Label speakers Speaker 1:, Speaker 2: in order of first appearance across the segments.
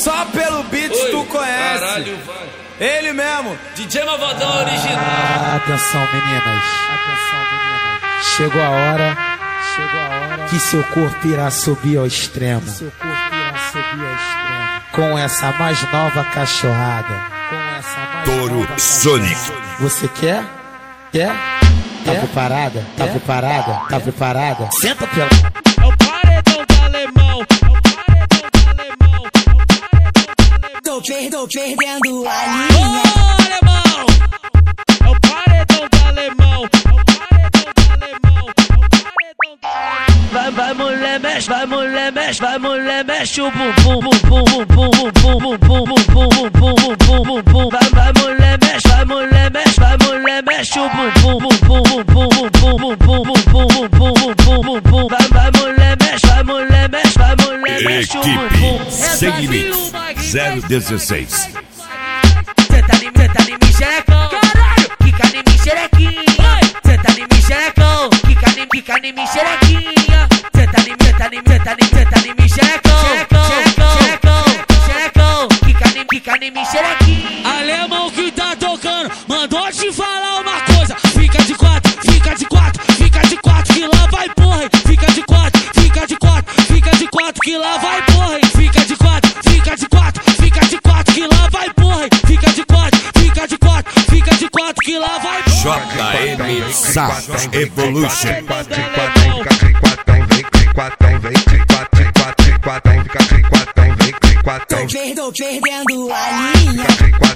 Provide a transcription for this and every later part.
Speaker 1: Só pelo beat tu conhece.
Speaker 2: Caralho, vai.
Speaker 1: Ele mesmo,
Speaker 2: DJ Malvadão original.
Speaker 3: Atenção, meninas. Chegou a hora que seu corpo irá subir ao extremo. Com essa mais nova cachorrada.
Speaker 4: Touro Sonic.
Speaker 3: Você quer? Quer? Tá preparada? Tá preparada? Tá preparada? Senta pela...
Speaker 5: É o paredão do alemão.
Speaker 6: Tô perdendo a linha.
Speaker 5: Ô, alemão! É o paredão do alemão. Vai mulher, mexe, vai mulher, mexe, vai mulher, mexe o bumbum, bumbum, bumbum, bumbum, bumbum, bumbum, bumbum, bumbum. Vai mulher, mexe, vai mulher, mexe, vai mulher, mexe o bumbum, bumbum, bumbum, bumbum, bumbum, bumbum, bumbum, bumbum. Vai mulher, mexe, vai mulher, mexe, vai mulher, mexe o bumbum.
Speaker 4: Equipe Sem Limites 016.
Speaker 6: Senta em mim, xerecão. Caralho, quica em mim, xerequinha. Senta em mim, xerecão. Quica em mim, xerequinha. Senta em mim, xerecão. Xerecão. Quica em mim, xerequinha.
Speaker 5: Alemão que tá tocando, mandou te falar uma coisa. Fica de quatro, fica de quatro, fica de quatro que lá vai porra. Fica de quatro, fica de quatro, fica de quatro que lá vai porra. Fica de quatro, fica de quatro, fica de quatro que lá vai porra. Fica de quatro, fica de quatro, fica de quatro que lá vai porra.
Speaker 4: JM Sound Evolution.
Speaker 6: Tô perdendo a linha.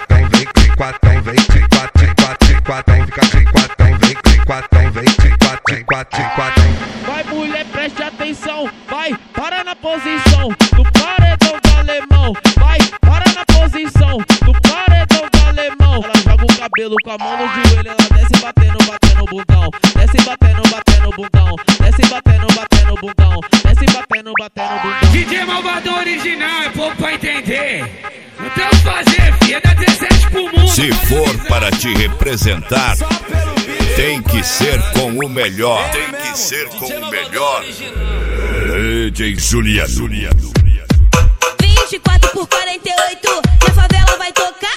Speaker 5: Vai mulher, preste atenção. Vai, para na posição do paredão do alemão. Vai, para na posição do paredão do alemão. Ela joga o cabelo com a mão no joelho. Ela desce batendo o bundão. Desce batendo o bundão. Desce batendo o bundão. Desce batendo o bundão.
Speaker 2: DJ Malvadão original, é pouco pra entender. Não tem o que fazer, filha, dá 17 pro mundo.
Speaker 4: Se for para te representar, tem que ser com o melhor. Tem que ser com o melhor. DJ Juliano.
Speaker 6: 24 por 48, na favela vai tocar.